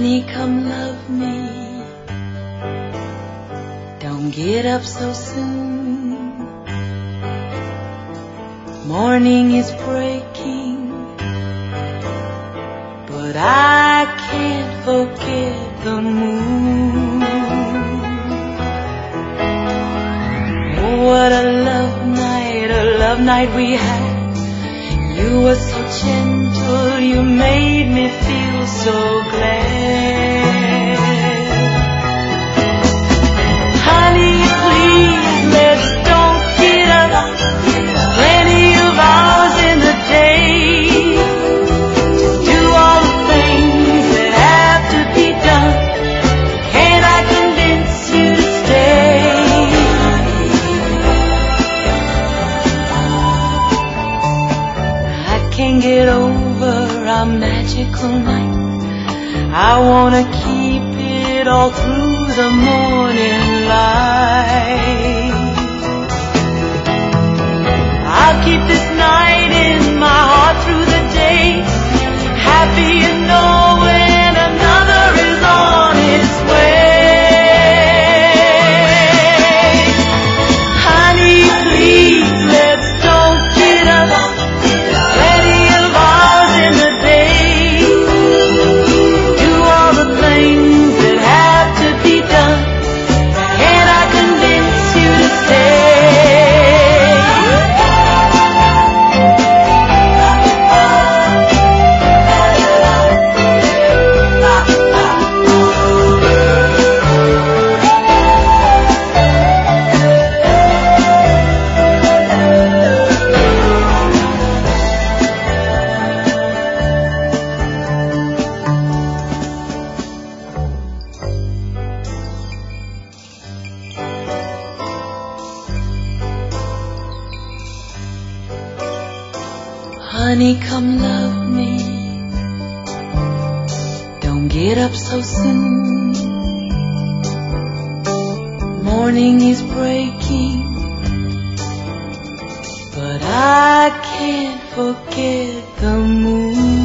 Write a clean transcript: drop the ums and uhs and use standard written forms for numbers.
Honey, come love me. Don't get up so soon. Morning is breaking, but I can't forget the moon. Oh, what a love night we had. You were so gentle, you made me feel so glad. Honey, please, let's don't get up. Plenty of hours in the day to do all the things that have to be done. Can I convince you to stay? I can't get over our magical night. I wanna keep it all through the morning light. I'll keep this night in my heart through the day, happy in knowing another is on its way. Honey, please, let's don't get up. Plenty of hours in the day, do all the things that have to be done. Can I convince you to stay? Honey, come love me. Don't get up so soon. Morning is breaking, but I can't forget the moon.